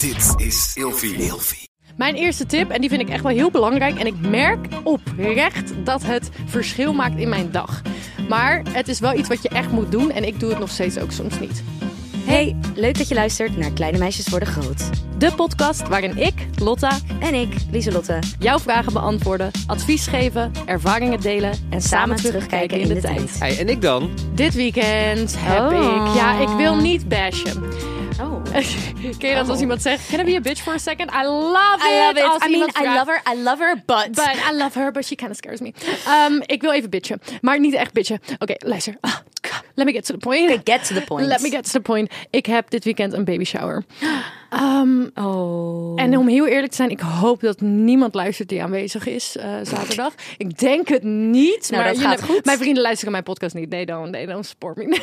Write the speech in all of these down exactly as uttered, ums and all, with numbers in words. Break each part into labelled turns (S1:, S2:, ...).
S1: Dit is Ilfie. Ilfie.
S2: Mijn eerste tip, en die vind ik echt wel heel belangrijk. En ik merk oprecht dat het verschil maakt in mijn dag. Maar het is wel iets wat je echt moet doen. En ik doe het nog steeds ook soms niet.
S3: Hey, leuk dat je luistert naar Kleine Meisjes Worden Groot.
S2: De podcast waarin ik, Lotta,
S3: En ik, Lieselotte,
S2: jouw vragen beantwoorden, advies geven, ervaringen delen en samen,
S3: samen
S2: terugkijken in de, tijd.
S4: Hey, en ik dan?
S2: Dit weekend heb
S3: Oh.
S2: ik... Ja, ik wil niet bashen.
S3: Oh.
S2: Ken je dat als iemand zegt, can I be a bitch for a second? I love it.
S3: I love it.
S2: Als
S3: I mean,
S2: iemand
S3: I
S2: vraagt,
S3: love her, I love her, but...
S2: But I love her, but she kind of scares me. Um, ik wil even bitchen, maar niet echt bitchen. Oké, okay, luister. Ah, let me get to the point.
S3: Okay, get to the point.
S2: Let me get to the point. Ik heb dit weekend een baby shower. Um,
S3: Oh.
S2: En om heel eerlijk te zijn, ik hoop dat niemand luistert die aanwezig is uh, zaterdag. Ik denk het niet.
S3: Nou,
S2: maar
S3: dat gaat goed.
S2: Mijn vrienden luisteren mijn podcast niet. Nee, don't, they don't support me.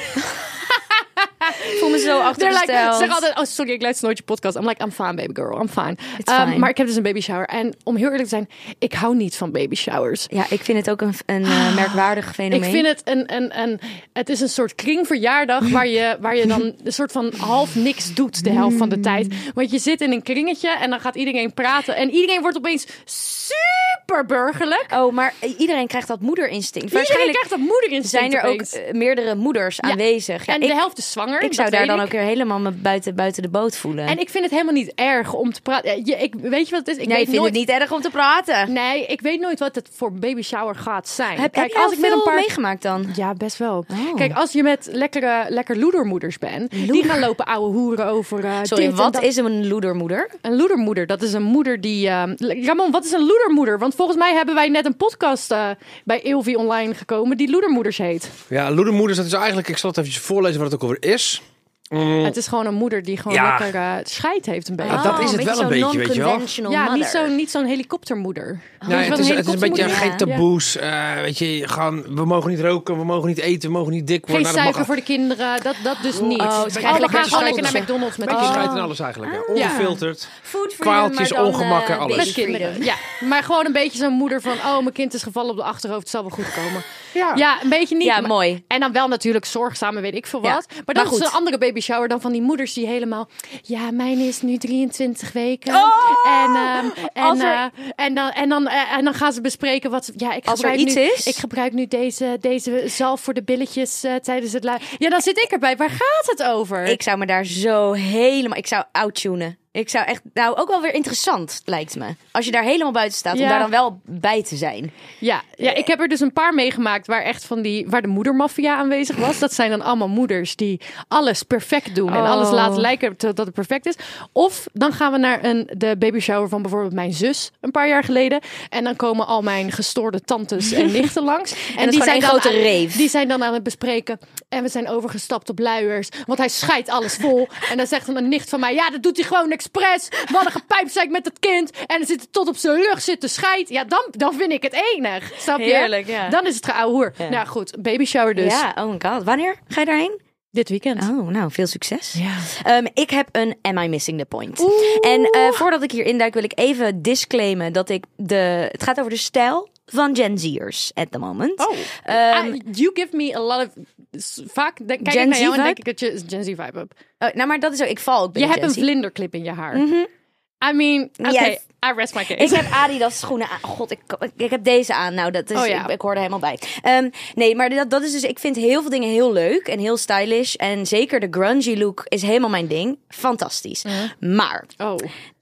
S3: Ik voel me zo achtergesteld.
S2: Like, ze zeggen altijd, oh sorry, ik luister nooit je podcast. I'm like, I'm fine baby girl, I'm fine.
S3: It's
S2: Um,
S3: fine.
S2: Maar ik heb dus een baby shower. En om heel eerlijk te zijn, ik hou niet van baby showers.
S3: Ja, ik vind het ook een, een uh, merkwaardig fenomeen.
S2: Ik vind het een, een, een, het is een soort kringverjaardag waar je, waar je dan een soort van half niks doet de helft van de tijd. Want je zit in een kringetje en dan gaat iedereen praten. En iedereen wordt opeens super burgerlijk.
S3: Oh, maar iedereen krijgt dat moederinstinct.
S2: Iedereen
S3: Waarschijnlijk
S2: krijgt dat moederinstinct
S3: zijn er ook
S2: opeens.
S3: uh, meerdere moeders
S2: Ja.
S3: aanwezig. Ja,
S2: en
S3: ik,
S2: de helft is zwanger.
S3: ik zou
S2: dat
S3: daar
S2: weet
S3: dan
S2: ik.
S3: ook weer helemaal me buiten, buiten de boot voelen.
S2: En ik vind het helemaal niet erg om te praten. Ja, je, ik, weet je wat het is? Ik
S3: nee,
S2: weet
S3: ik vind
S2: nooit...
S3: het niet erg om te praten.
S2: Nee, ik weet nooit wat het voor baby shower gaat zijn.
S3: Heb,
S2: Kijk,
S3: heb je
S2: als ik met
S3: veel
S2: een paar
S3: meegemaakt dan?
S2: Ja, best wel.
S3: Oh.
S2: Kijk, als je met lekkere, lekker loedermoeders bent, die gaan lopen ouwe hoeren over. Uh,
S3: Sorry,
S2: dit en
S3: wat
S2: dat.
S3: is een loedermoeder?
S2: Een loedermoeder? Dat is een moeder die. Uh... Ramon, wat is een loedermoeder? Want volgens mij hebben wij net een podcast uh, bij Ilfie online gekomen die loedermoeders heet.
S4: Ja, loedermoeders, dat is eigenlijk... Ik zal het even voorlezen wat het ook alweer is. Mm,
S2: Het is gewoon een moeder die gewoon
S4: Ja.
S2: lekker uh, scheid heeft een beetje.
S4: Ah, dat is het wel een beetje, weet je wel.
S2: Ja, niet zo'n niet zo'n helikoptermoeder.
S4: nou,
S2: Weet je wat
S4: het, is, het is een beetje
S2: helikoptermoeder
S4: geen taboes. Uh, weet je, gewoon, we mogen niet roken, we mogen niet eten, we mogen niet dik
S2: Geen
S4: worden. Nou, dat
S2: suiker
S4: mag
S2: voor de kinderen, dat, dat dus niet.
S3: Oh,
S2: Oh,
S3: het is
S2: we
S3: eigenlijk
S2: gaan
S3: een
S2: gewoon
S3: beetje
S2: lekker naar
S3: scheid-
S2: McDonald's met de
S4: Beetje
S2: kinderen.
S4: schijt en alles eigenlijk. Ja. Ongefilterd.
S3: Food freedom,
S4: Kwaaltjes,
S3: maar dan,
S4: ongemakken,
S3: uh,
S4: alles.
S2: Met
S3: baby
S2: kinderen.
S3: freedom.
S2: Ja, maar gewoon een beetje zo'n moeder van, oh, mijn kind is gevallen op de achterhoofd, het zal wel goed komen.
S4: Ja.
S2: Ja, een beetje niet.
S3: Ja,
S2: maar-
S3: mooi.
S2: En dan wel natuurlijk zorgzaam en weet ik veel
S3: Ja,
S2: wat. Maar
S3: maar
S2: dan
S3: goed.
S2: is een andere baby shower dan van die moeders die helemaal, ja, mijn is nu drieëntwintig weken.
S3: Oh!
S2: En, ehm, en,
S3: Als er-
S2: eh, en, dan, en, dan, eh, en dan gaan ze bespreken wat, ja, ik
S3: Als er
S2: gebruik
S3: iets
S2: nu,
S3: is?
S2: ik gebruik nu deze, deze zalf voor de billetjes uh, tijdens het luisteren. Ja, dan zit ik erbij. Waar gaat het over?
S3: Ik zou me daar zo helemaal... Ik zou outtunen. Ik zou echt... Nou, ook wel weer interessant, lijkt me. Als je daar helemaal buiten staat, om
S2: Ja.
S3: daar dan wel bij te zijn.
S2: Ja, ja, ik heb er dus een paar meegemaakt waar echt van die, waar de moedermafia aanwezig was. Dat zijn dan allemaal moeders die alles perfect doen en
S3: Oh.
S2: alles laten lijken tot dat het perfect is. Of dan gaan we naar een, de baby shower van bijvoorbeeld mijn zus een paar jaar geleden. En dan komen al mijn gestoorde tantes en nichten langs. En,
S3: is gewoon één
S2: dan
S3: grote
S2: aan,
S3: reef.
S2: Die zijn dan aan het bespreken. En we zijn overgestapt op luiers. Want hij scheidt alles vol. En dan zegt dan een nicht van mij, ja, dat doet hij gewoon expres. We hadden gepijpzeik met het kind. En dan zit het tot op zijn rug zitten scheid. Ja, dan, dan vind ik het enig. Snap je?
S3: Heerlijk, ja.
S2: Dan is het geouwehoer.
S3: Ja.
S2: Nou goed, baby shower dus.
S3: Ja, oh my god. Wanneer ga je daarheen?
S2: Dit weekend.
S3: Oh, nou, veel succes.
S2: Ja.
S3: Um, ik heb een Am I Missing the Point? En uh, voordat ik hier induik wil ik even disclaimen dat ik de... Het gaat over de stijl van Gen Z'ers at the moment.
S2: Oh,
S3: Um,
S2: I- you give me a lot of... Vaak denk, kijk
S3: Gen
S2: ik naar jou
S3: Z
S2: en denk
S3: vibe?
S2: ik dat je Gen Z vibe hebt.
S3: oh, nou, maar dat is ook... Ik val ook bij
S2: Je
S3: de
S2: hebt
S3: Gen
S2: een
S3: Z.
S2: vlinderclip in je haar. I mean, oké,
S3: Yes.
S2: I rest my case.
S3: Ik heb Adidas schoenen aan. God, ik, ik heb deze aan. Nou, dat is,
S2: Oh ja.
S3: ik, ik hoor er helemaal bij. Um, nee, maar dat, dat is dus... Ik vind heel veel dingen heel leuk en heel stylish. En zeker de grungy look is helemaal mijn ding. Fantastisch. Maar...
S2: Oh,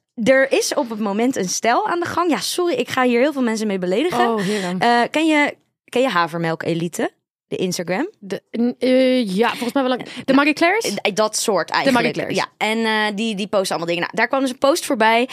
S3: Er is op het moment een stijl aan de gang. Ja, sorry, ik ga hier heel veel mensen mee beledigen.
S2: oh heren.
S3: Uh, ken, je, ken je Havermelk Elite? De Instagram?
S2: De, uh, ja, volgens mij wel lang. De Marie Claire's?
S3: Uh, Dat soort eigenlijk.
S2: Marie Claire's.
S3: Ja, en uh, die, die posten allemaal dingen. Nou, daar kwam dus een post voorbij.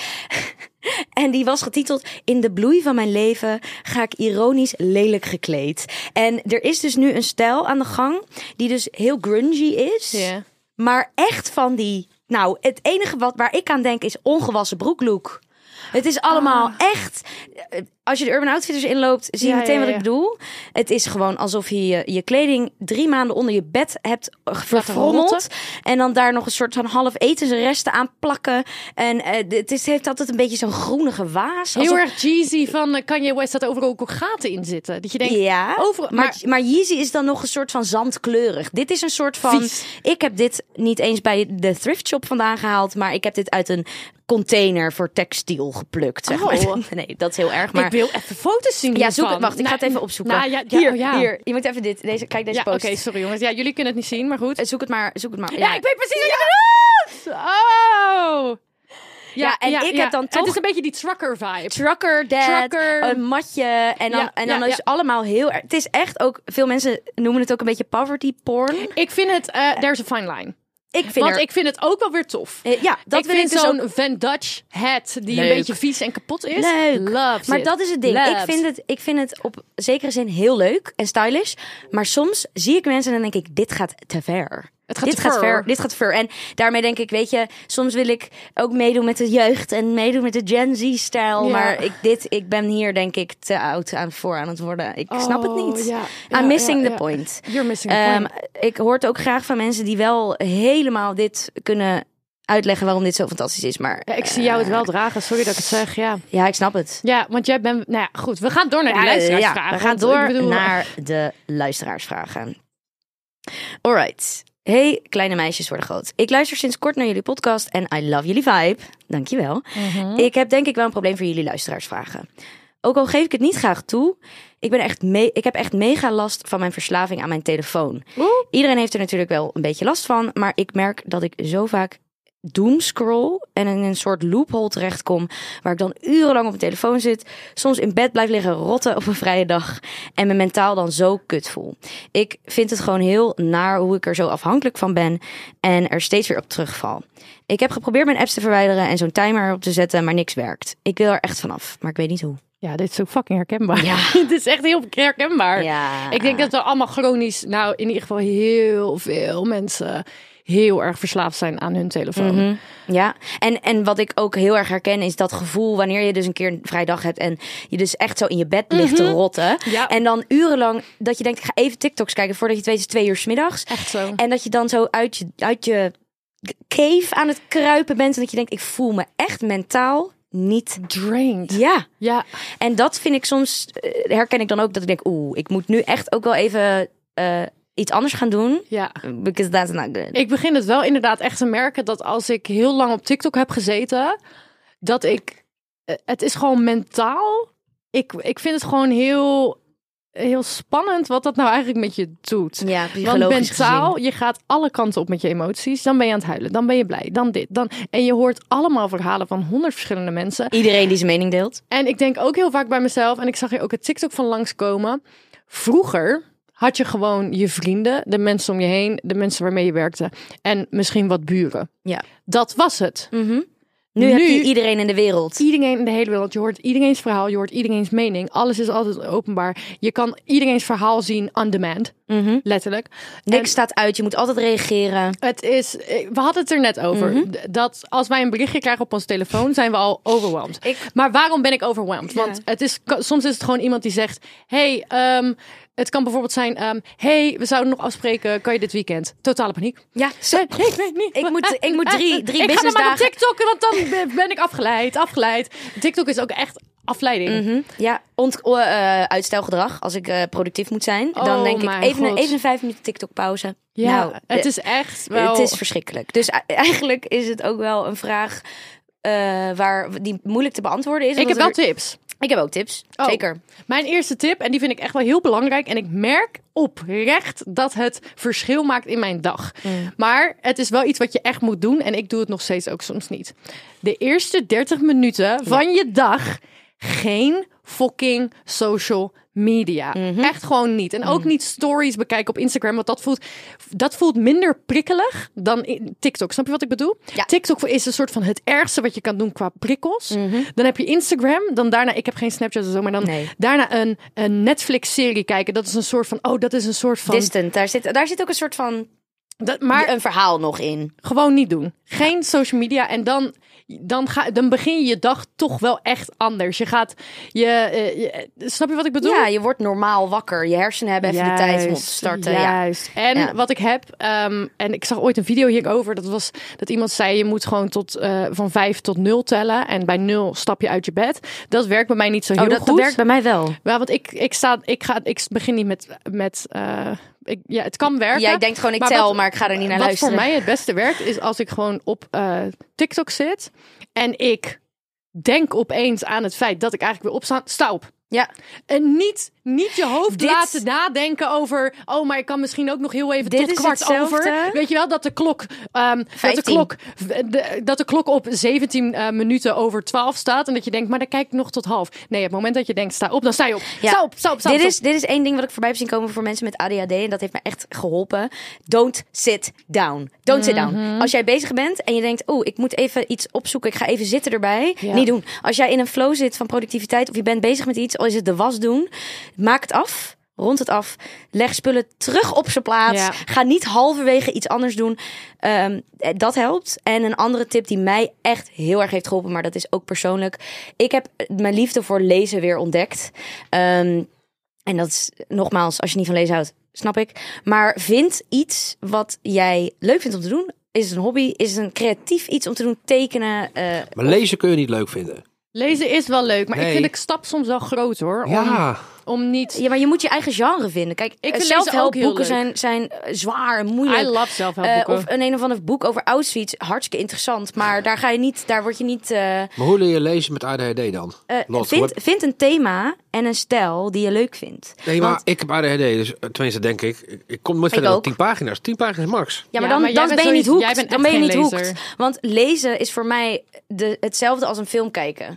S3: En die was getiteld... In de bloei van mijn leven ga ik ironisch lelijk gekleed. En er is dus nu een stijl aan de gang... die dus heel grungy is.
S2: Ja.
S3: Maar echt van die... Nou, het enige wat waar ik aan denk is ongewassen broeklook. Het is allemaal echt... als je de Urban Outfitters inloopt, zie je
S2: Ja,
S3: meteen
S2: ja,
S3: wat
S2: ja.
S3: ik bedoel. Het is gewoon alsof je je, je kleding drie maanden onder je bed hebt verfrommeld.
S2: rotten.
S3: En dan daar nog een soort van half etensresten aan plakken. En uh, het is, heeft altijd een beetje zo'n groenige waas.
S2: Heel
S3: Alsof-
S2: erg Jeezy van uh, Kanye West dat overal ook gaten in zitten. Dat je denkt,
S3: Ja,
S2: overal,
S3: maar,
S2: maar,
S3: maar Yeezy is dan nog een soort van zandkleurig. Dit is een soort van...
S2: Vies.
S3: Ik heb dit niet eens bij de thrift shop vandaan gehaald, maar ik heb dit uit een container voor textiel geplukt. Zeg maar.
S2: Oh.
S3: Nee, dat is heel erg. Maar
S2: ik wil even foto's zien
S3: ja, zoek
S2: hiervan.
S3: het. Wacht, ik ga het
S2: Nou,
S3: even opzoeken.
S2: nou, ja, ja,
S3: hier,
S2: oh, ja.
S3: hier. Je moet even dit. Deze, kijk deze
S2: Ja, oké,
S3: post.
S2: sorry jongens. Ja, jullie kunnen het niet zien, maar goed.
S3: Eh, Zoek het maar. Zoek het maar.
S2: Ja, ik weet precies wat je bedoelt! Oh!
S3: Ja, en ik heb dan toch-
S2: Het is een beetje die trucker vibe.
S3: Trucker dad,
S2: Trucker.
S3: een matje en dan,
S2: Ja,
S3: en dan
S2: ja,
S3: is
S2: ja.
S3: allemaal heel erg. Het is echt ook, veel mensen noemen het ook een beetje poverty porn.
S2: Ik vind het, uh, there's a fine line.
S3: Ik vind
S2: Want
S3: er,
S2: ik vind het ook wel weer tof.
S3: eh, ja, dat
S2: ik
S3: wil
S2: vind
S3: ik dus
S2: zo'n
S3: ook
S2: Van Dutch hat die
S3: Leuk.
S2: een beetje vies en kapot is.
S3: leuk.
S2: Loves
S3: Maar
S2: it.
S3: dat is het ding. Ik
S2: Loves.
S3: vind het, ik vind het op zekere zin heel leuk en stylish. Maar soms zie ik mensen en dan denk ik, dit gaat te ver.
S2: Het gaat
S3: dit
S2: te
S3: gaat
S2: ver.
S3: ver. Dit gaat te ver. En daarmee denk ik, weet je, soms wil ik ook meedoen met de jeugd en meedoen met de Gen Z-stijl.
S2: Ja.
S3: Maar ik, dit, ik ben hier denk ik te oud aan voor aan het worden. Ik snap het
S2: Oh,
S3: niet.
S2: ja.
S3: I'm
S2: Ja,
S3: missing
S2: ja,
S3: the
S2: ja.
S3: point.
S2: You're missing the
S3: Ehm,
S2: point.
S3: ik hoor het ook graag van mensen die wel helemaal dit kunnen uitleggen waarom dit zo fantastisch is. Maar
S2: Ja, ik zie jou het wel dragen. Sorry dat ik het zeg. Ja,
S3: ja, ik snap het.
S2: ja want jij bent... Nou ja, goed. We gaan door naar die
S3: Ja,
S2: luisteraarsvragen.
S3: ja, we gaan
S2: want
S3: door
S2: ik bedoel-
S3: naar de luisteraarsvragen. Alright. Hey, kleine meisjes worden groot. Ik luister sinds kort naar jullie podcast en I love jullie vibe. Dankjewel.
S2: Mhm.
S3: Ik heb denk ik wel een probleem voor jullie luisteraarsvragen. Ook al geef ik het niet graag toe, ik, ben echt me- ik heb echt mega last van mijn verslaving aan mijn telefoon.
S2: Oeh.
S3: Iedereen heeft er natuurlijk wel een beetje last van, maar ik merk dat ik zo vaak doomscroll en in een soort loophole terechtkom waar ik dan urenlang op mijn telefoon zit, soms in bed blijf liggen rotten op een vrije dag en me mentaal dan zo kut voel. Ik vind het gewoon heel naar hoe ik er zo afhankelijk van ben en er steeds weer op terugval. Ik heb geprobeerd mijn apps te verwijderen en zo'n timer op te zetten, maar niks werkt. Ik wil er echt vanaf, maar ik weet niet hoe.
S2: Ja, dit is ook fucking herkenbaar.
S3: Ja.
S2: Het is echt heel herkenbaar.
S3: Ja.
S2: Ik denk dat we allemaal chronisch, nou in ieder geval heel veel mensen heel erg verslaafd zijn aan hun telefoon.
S3: Mhm. Ja, en, en wat ik ook heel erg herken is dat gevoel wanneer je dus een keer een vrije dag hebt en je dus echt zo in je bed ligt te rotten.
S2: Ja.
S3: En dan urenlang dat je denkt, ik ga even TikToks kijken voordat je het weet is het twee uur 's middags.
S2: Echt zo.
S3: En dat je dan zo uit je, uit je cave aan het kruipen bent en dat je denkt, ik voel me echt mentaal niet.
S2: Drained.
S3: Ja,
S2: Ja.
S3: en dat vind ik soms, eh, herken ik dan ook dat ik denk, oeh, ik moet nu echt ook wel even eh, iets anders gaan doen.
S2: Ja.
S3: Because that's not good.
S2: Ik begin het wel inderdaad echt te merken dat als ik heel lang op TikTok heb gezeten, dat ik, eh, het is gewoon mentaal. Ik, ik vind het gewoon heel, heel spannend wat dat nou eigenlijk met je doet.
S3: Ja,
S2: Want
S3: psychologisch
S2: mentaal,
S3: gezien.
S2: je gaat alle kanten op met je emoties. Dan ben je aan het huilen, dan ben je blij, dan dit, dan. En je hoort allemaal verhalen van honderd verschillende mensen.
S3: Iedereen die zijn mening deelt.
S2: En ik denk ook heel vaak bij mezelf, en ik zag hier ook het TikTok van langskomen. Vroeger had je gewoon je vrienden, de mensen om je heen, de mensen waarmee je werkte en misschien wat buren.
S3: Ja.
S2: Dat was het.
S3: Mhm. Nu, heb
S2: Nu-
S3: je iedereen in de wereld.
S2: Iedereen in de hele wereld, je hoort iedereen's verhaal, je hoort iedereen's mening. Alles is altijd openbaar. Je kan iedereen's verhaal zien on demand,
S3: Mhm.
S2: letterlijk.
S3: Niks
S2: En
S3: staat uit, je moet altijd reageren.
S2: het is, we hadden het er net over,
S3: Mhm.
S2: d- dat als wij een berichtje krijgen op onze telefoon, zijn we al overwhelmed.
S3: Ik-
S2: Maar waarom ben ik overwhelmed? Want het is, soms is het gewoon iemand die zegt, hey, ehm, het kan bijvoorbeeld zijn, ehm, hey, we zouden nog afspreken, kan je dit weekend? Totale paniek.
S3: Ja, zo.
S2: Nee, ik weet niet.
S3: Ik moet, ik moet drie, drie
S2: ik ga dan maar op
S3: businessdagen.
S2: TikTok, want dan ben- ben ik afgeleid, afgeleid. TikTok is ook echt afleiding.
S3: Mhm. Ja, ont, o- eh, uitstelgedrag. Als ik eh, productief moet zijn, dan
S2: Oh
S3: denk ik
S2: mijn
S3: even, een-
S2: God.
S3: even een vijf minuten TikTok pauze.
S2: Ja,
S3: Nou,
S2: het
S3: eh,
S2: is echt wel...
S3: het is verschrikkelijk. Dus e- eigenlijk is het ook wel een vraag eh, waar die moeilijk te beantwoorden is.
S2: Ik heb
S3: omdat
S2: wel
S3: er-
S2: tips.
S3: Ik heb ook tips,
S2: Oh.
S3: zeker.
S2: Mijn eerste tip, en die vind ik echt wel heel belangrijk. En ik merk oprecht dat het verschil maakt in mijn dag.
S3: Mm.
S2: Maar het is wel iets wat je echt moet doen. En ik doe het nog steeds ook soms niet. De eerste dertig minuten van je dag geen fucking social media.
S3: Mhm.
S2: Echt gewoon niet. En ook niet stories bekijken op Instagram. Want dat voelt, dat voelt minder prikkelig dan in TikTok. Snap je wat ik bedoel?
S3: Ja.
S2: TikTok is een soort van het ergste wat je kan doen qua prikkels.
S3: Mhm.
S2: Dan heb je Instagram. Dan daarna, ik heb geen Snapchat of zo, maar dan
S3: Nee.
S2: daarna een, een Netflix-serie kijken. Dat is een soort van, oh, dat is een soort van...
S3: Distant, daar zit, daar zit ook een soort van
S2: Dat, maar
S3: een verhaal nog in.
S2: gewoon niet doen. Geen social media. En dan, dan, ga, dan begin je je dag toch wel echt anders. Je gaat... Je, uh, je, snap je wat ik bedoel?
S3: Ja, je wordt normaal wakker. Je hersenen hebben even
S2: Juist,
S3: de tijd om op te starten.
S2: Juist.
S3: Ja.
S2: En
S3: Ja.
S2: wat ik heb... Um, en ik zag ooit een video hierover. Dat was dat iemand zei... Je moet gewoon tot uh, van vijf tot nul tellen. En bij nul stap je uit je bed. Dat werkt bij mij niet zo heel
S3: oh, dat,
S2: goed.
S3: dat werkt bij mij wel.
S2: Ja, want ik, ik, sta, ik, ga, ik begin niet met... met uh, ik, ja, het kan werken.
S3: Jij denkt gewoon, ik
S2: maar
S3: tel,
S2: wat,
S3: maar ik ga er niet naar
S2: wat
S3: luisteren.
S2: Wat voor mij het beste werkt, is als ik gewoon op uh, TikTok zit. En ik denk opeens aan het feit dat ik eigenlijk weer opsta. Sta op.
S3: Ja.
S2: En niet, niet je hoofd
S3: Dit...
S2: laten nadenken over... oh, maar ik kan misschien ook nog heel even
S3: Dit
S2: tot
S3: is
S2: kwart
S3: hetzelfde.
S2: over. Weet je wel, dat de klok... Um, dat, de klok de, dat de klok op zeventien uh, minuten over twaalf staat. En dat je denkt, maar dan kijk ik nog tot half. Nee, op het moment dat je denkt, sta op, dan sta je op.
S3: Ja.
S2: Sta op, sta op, sta op.
S3: Dit is, dit is één ding wat ik voorbij heb zien komen voor mensen met A D H D. En dat heeft me echt geholpen. Don't sit down. Don't sit down.
S2: Mhm.
S3: Als jij bezig bent en je denkt, oh, ik moet even iets opzoeken. Ik ga even zitten erbij.
S2: Ja.
S3: Niet doen. Als jij in een flow zit van productiviteit of je bent bezig met iets, al is het de was doen, maak het af. Rond het af. Leg spullen terug op zijn plaats.
S2: Ja.
S3: Ga niet halverwege iets anders doen. Um, dat helpt. En een andere tip die mij echt heel erg heeft geholpen, maar dat is ook persoonlijk. Ik heb mijn liefde voor lezen weer ontdekt. Um, en dat is nogmaals, als je niet van lezen houdt, snap ik. Maar vind iets wat jij leuk vindt om te doen. Is het een hobby? Is het een creatief iets om te doen? Tekenen? Uh,
S5: maar lezen kun je niet leuk vinden.
S2: Lezen is wel leuk, maar
S5: Nee.
S2: ik vind ik stap soms wel groot hoor. Om,
S5: Ja.
S2: om niet...
S3: Ja, maar je moet je eigen genre vinden. Kijk,
S2: Ik vind
S3: zelfhelpboeken
S2: lezen ook heel
S3: zijn, zijn uh, zwaar en moeilijk.
S2: I love zelfhelpboeken.
S3: Uh, of een een of ander boek over Auschwitz, hartstikke interessant. Maar daar ga je niet, daar word je niet. Uh,
S5: Maar hoe leer je lezen met A D H D dan?
S3: uh,
S5: Lot,
S3: vind,
S5: wat-
S3: vind een thema en een stijl die je leuk vindt.
S5: Nee, maar
S3: Want-
S5: ik heb A D H D, dus uh, tenminste denk ik. Ik, ik kom nooit verder dan
S3: ook.
S5: tien pagina's. tien pagina's max.
S3: Ja, maar
S2: Ja,
S3: dan,
S2: maar jij
S3: dan
S2: bent
S3: ben je niet
S2: sowieso-
S3: hoekt.
S2: jij bent
S3: Dan
S2: echt
S3: ben je niet
S2: geen
S3: hoekt.
S2: lezer.
S3: Want lezen is voor mij de, hetzelfde als een film kijken.